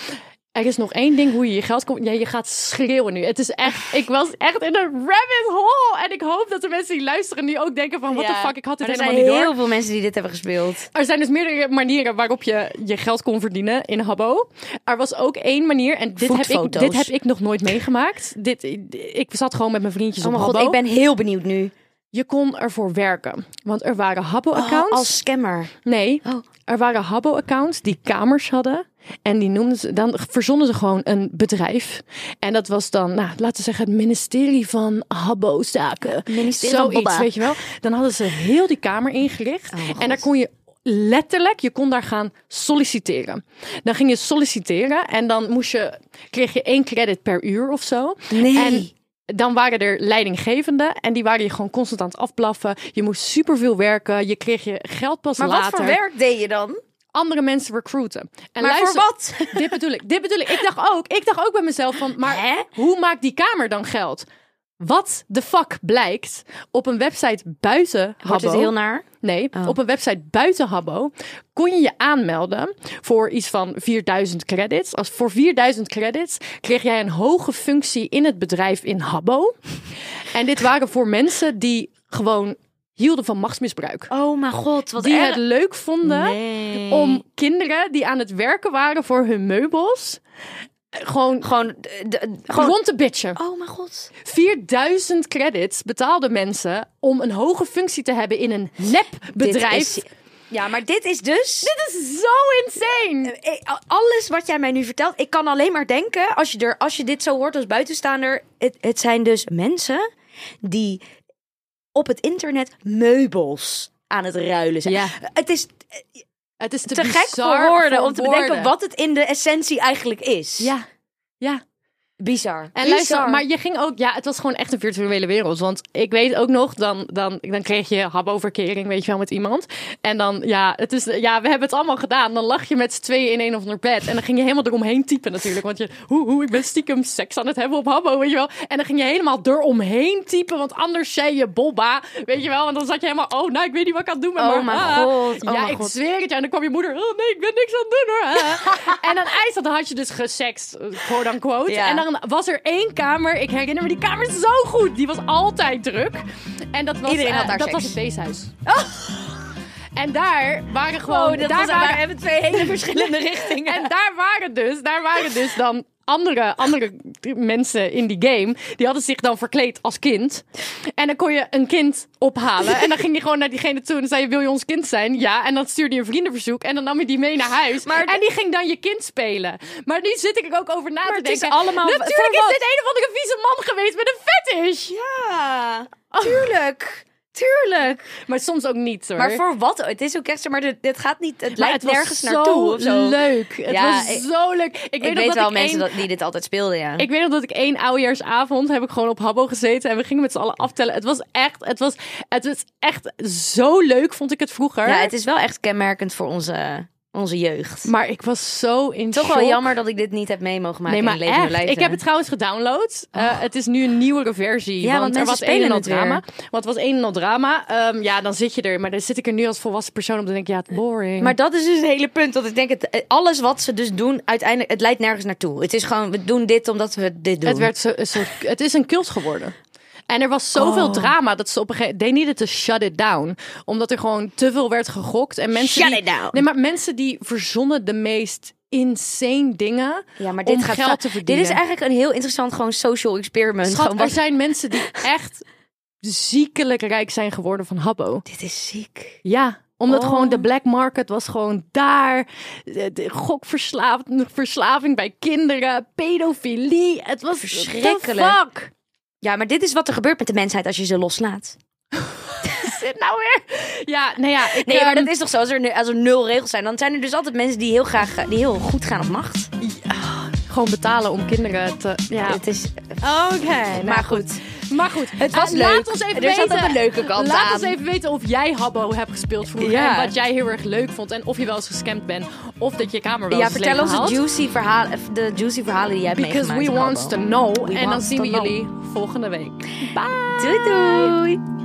S2: Er is nog één ding hoe je je geld komt. Ja, je gaat schreeuwen nu. Het is echt. Ik was echt in een rabbit hole. En ik hoop dat de mensen die luisteren nu ook denken van... What
S3: Ja.
S2: the fuck, ik had dit
S3: Maar er
S2: helemaal
S3: zijn
S2: niet
S3: heel
S2: door.
S3: veel mensen die dit hebben gespeeld.
S2: Er zijn dus meerdere manieren waarop je je geld kon verdienen in Habbo. Er was ook één manier. En dit heb, ik,
S3: Voetfoto's.
S2: dit heb ik nog nooit meegemaakt. Dit, ik zat gewoon met mijn vriendjes
S3: Oh
S2: op
S3: mijn god,
S2: Habbo.
S3: ik ben heel benieuwd nu.
S2: Je kon ervoor werken. Want er waren Habbo-accounts.
S3: Oh, als scammer.
S2: Nee,
S3: Oh.
S2: er waren Habbo-accounts die kamers hadden. En die noemden ze, dan verzonnen ze gewoon een bedrijf. En dat was dan, nou, laten we zeggen, het ministerie van Habbo-zaken.
S3: Ministerie van
S2: Zoiets,
S3: Bobba.
S2: weet je wel. Dan hadden ze heel die kamer ingericht.
S3: Oh, God.
S2: en daar kon je letterlijk, je kon daar gaan solliciteren. Dan ging je solliciteren en dan moest je, kreeg je één credit per uur of zo.
S3: Nee.
S2: En dan waren er leidinggevenden en die waren je gewoon constant aan het afblaffen. Je moest superveel werken. Je kreeg je geld pas
S3: Maar
S2: later.
S3: wat voor werk deed je dan?
S2: Andere mensen recruiten. En
S3: Maar
S2: luister,
S3: voor wat?
S2: Dit bedoel ik. Dit bedoel ik. Ik dacht ook. Ik dacht ook bij mezelf van, maar
S3: Hè?
S2: hoe maakt die kamer dan geld? Wat de fuck blijkt op een website buiten Habbo.
S3: Wordt het heel naar?
S2: Nee,
S3: Oh.
S2: op een website buiten Habbo kon je je aanmelden voor iets van vierduizend credits. Als voor vierduizend credits kreeg jij een hoge functie in het bedrijf in Habbo. En dit waren voor mensen die gewoon hielden van machtsmisbruik.
S3: Oh mijn god, wat
S2: Die
S3: erg.
S2: het leuk vonden
S3: Nee.
S2: om kinderen die aan het werken waren voor hun meubels gewoon,
S3: Gewoon, de, de- gewoon...
S2: rond te bitchen.
S3: Oh mijn god.
S2: vierduizend credits betaalden mensen om een hoge functie te hebben in een nepbedrijf.
S3: Dit is- Ja, maar dit is dus...
S2: Dit is zo insane.
S3: Eh, Alles wat jij mij nu vertelt, ik kan alleen maar denken, als je, er, als je dit zo hoort als buitenstaander, het, het zijn dus mensen die op het internet meubels aan het ruilen zijn.
S2: Ja.
S3: Het is
S2: Het is te,
S3: te gek
S2: bizar
S3: voor woorden
S2: voor
S3: om te
S2: woorden.
S3: bedenken wat het in de essentie eigenlijk is.
S2: Ja, ja.
S3: Bizar.
S2: En
S3: Bizar.
S2: luister, maar je ging ook, ja, het was gewoon echt een virtuele wereld. Want ik weet ook nog, dan, dan, dan kreeg je habbo-verkering, weet je wel, met iemand. En dan, ja, het is, ja, we hebben het allemaal gedaan. Dan lag je met z'n tweeën in een of ander bed. En dan ging je helemaal eromheen typen natuurlijk. Want je, hoe, hoe, ik ben stiekem seks aan het hebben op habbo, weet je wel. En dan ging je helemaal eromheen typen, want anders zei je bobba, weet je wel. En dan zat je helemaal, oh, nou, ik weet niet wat ik aan het doen ben.
S3: Oh
S2: maar,
S3: mijn
S2: ah.
S3: god, oh
S2: ja,
S3: mijn
S2: ik
S3: god.
S2: zweer het je. En dan kwam je moeder, oh nee, ik ben niks aan het doen hoor. Ah. En dan eindstand had je dus gesext, quote unquote.
S3: Ja.
S2: En dan was er één kamer. Ik herinner me die kamer zo goed. Die was altijd druk. En dat was,
S3: Iedereen had
S2: eh,
S3: daar
S2: dat
S3: seks.
S2: was het feesthuis. En daar waren gewoon...
S3: Oh, dat
S2: daar
S3: was,
S2: waren,
S3: we hebben twee hele verschillende richtingen.
S2: en daar waren dus, daar waren dus dan andere, andere mensen in die game. Die hadden zich dan verkleed als kind. En dan kon je een kind ophalen. En dan ging je gewoon naar diegene toe en dan zei je, wil je ons kind zijn? Ja. En dan stuurde je een vriendenverzoek. En dan nam je die mee naar huis.
S3: Maar
S2: en die ging dan je kind spelen. Maar nu zit ik er ook over na
S3: Maar
S2: te
S3: het is
S2: denken.
S3: allemaal-
S2: Natuurlijk
S3: voor
S2: is
S3: wat?
S2: dit een of andere vieze man geweest met een fetish.
S3: Ja, tuurlijk. Tuurlijk.
S2: Maar soms ook niet hoor.
S3: Maar voor wat? Het is ook echt, zeg maar, dit, dit gaat niet, het
S2: Maar
S3: lijkt
S2: het was
S3: nergens
S2: zo
S3: naartoe of zo.
S2: leuk. Het
S3: Ja,
S2: was
S3: ik-
S2: zo leuk. Ik,
S3: Ik
S2: weet,
S3: weet,
S2: nog dat
S3: wel
S2: ik
S3: mensen
S2: één-
S3: dat, die dit altijd speelden, ja.
S2: Ik weet nog dat ik één oudejaarsavond heb ik gewoon op Habbo gezeten en we gingen met z'n allen aftellen. Het was echt, het was, het was echt zo leuk, vond ik het vroeger.
S3: ja, het is wel echt kenmerkend voor onze, onze jeugd.
S2: Maar ik was zo in
S3: Toch
S2: shock.
S3: wel jammer dat ik dit niet heb mee mogen maken
S2: Nee, maar
S3: in levende
S2: echt.
S3: lijven.
S2: Ik heb het trouwens gedownload. Uh, het is nu een nieuwere versie.
S3: Ja,
S2: want,
S3: want
S2: er
S3: mensen
S2: was een en al
S3: spelen het
S2: drama. Want het was een en al drama. Um, ja, dan zit je er. Maar dan zit ik er nu als volwassen persoon op te denken, ja, het boring.
S3: Maar dat is dus het hele punt. Want ik denk, het, alles wat ze dus doen, uiteindelijk, het leidt nergens naartoe. Het is gewoon, we doen dit omdat we dit doen.
S2: Het werd zo, een soort, het is een cult geworden. En er was zoveel
S3: Oh.
S2: drama dat ze op een gegeven moment, they needed to shut it down, omdat er gewoon te veel werd gegokt en mensen
S3: Shut
S2: die,
S3: it down.
S2: Nee, maar mensen die verzonnen de meest insane dingen
S3: Ja, maar dit
S2: om
S3: gaat
S2: geld
S3: va-
S2: te
S3: Dit
S2: verdienen.
S3: is eigenlijk een heel interessant gewoon social experiment.
S2: Schat,
S3: Gewoon,
S2: er
S3: wat-
S2: zijn mensen die echt ziekelijk rijk zijn geworden van habbo.
S3: Dit is ziek.
S2: Ja, omdat
S3: Oh.
S2: gewoon de black market was gewoon daar. De, de gokverslaving bij kinderen, pedofilie. Het was
S3: Verschrikkelijk.
S2: the fuck.
S3: Ja, maar dit is wat er gebeurt met de mensheid als je ze loslaat.
S2: Zit nou weer? Ja, nou ja. Ik,
S3: Nee, maar
S2: ehm,
S3: dat is toch zo. Als er, nu- als er nul regels zijn, dan zijn er dus altijd mensen die heel graag, eh, die heel goed gaan op macht.
S2: gewoon betalen om kinderen te... Ja.
S3: Het is...
S2: Oké, nou
S3: Maar goed.
S2: Maar goed,
S3: Het was
S2: eh,
S3: leuk.
S2: Laat ons even
S3: Er zat
S2: weten,
S3: ook een leuke kant
S2: laat
S3: aan.
S2: ons even weten of jij habbo hebt gespeeld vroeger.
S3: Ja.
S2: En wat jij heel erg leuk vond. En of je wel eens gescamd bent. Of dat je kamer wel
S3: Ja,
S2: eens is
S3: vertel ons de
S2: leeggehaald.
S3: juicy verhalen, de juicy verhalen die jij hebt
S2: Because
S3: meegemaakt.
S2: we
S3: op
S2: want
S3: Habbo.
S2: to know.
S3: We
S2: en dan
S3: want
S2: zien we
S3: to know.
S2: jullie volgende week.
S3: Doei doei!